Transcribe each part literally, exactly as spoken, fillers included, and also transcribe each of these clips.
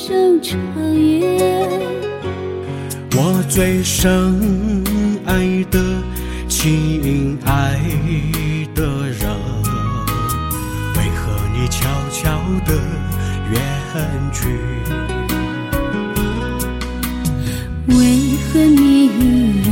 守长夜。 我最深爱的亲爱的人，为何你悄悄地远去？ 为何命运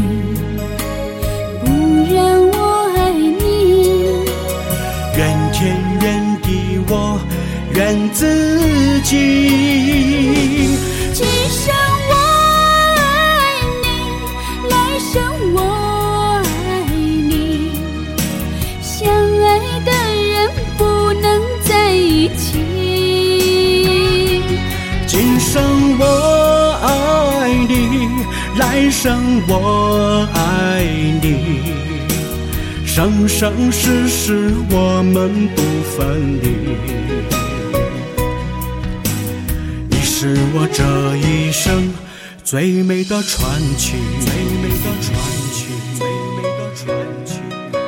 不让我爱你？ 怨天怨地我怨自己。 今生我爱你，来生我爱你，相爱的人不能在一起。 今生我爱你，来生我爱你，生生世世我们不分离。你是我这一生最美的传奇，最美的传奇，最美的传奇。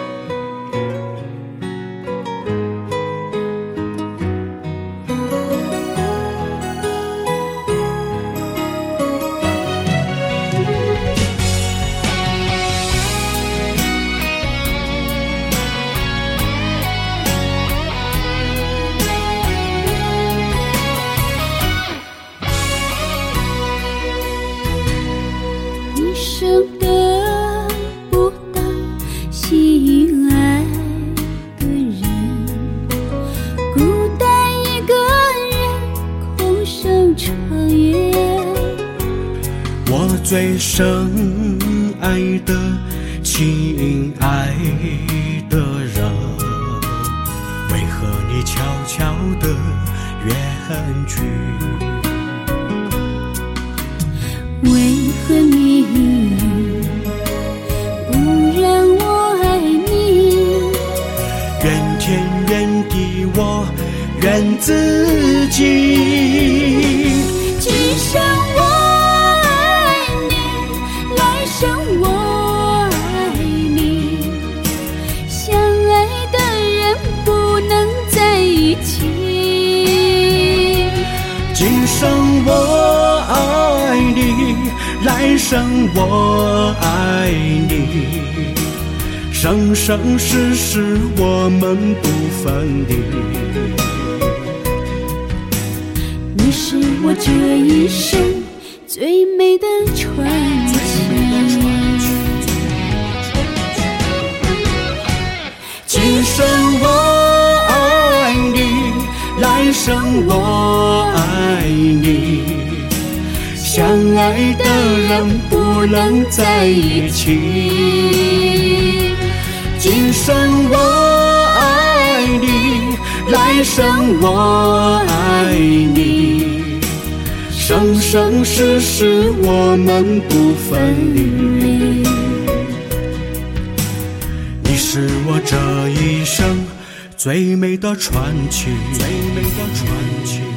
舍得不到心爱的人，孤单一个人空守长夜。 我最深爱的亲爱的人，为何你悄悄地远去？ 为何命运不让我爱你？ 怨天怨地我怨自己。 今生我爱你，来生我爱你，相爱的人不能在一起。 今生我爱你，来生我爱你，生生世世我们不分离。 你是我这一生最美的传奇。 今生我爱你，来生我爱你，相爱的人不能在一起。今生我爱你，来生我爱你，生生世世我们不分离。你是我这一生最美的传奇，最美的传奇。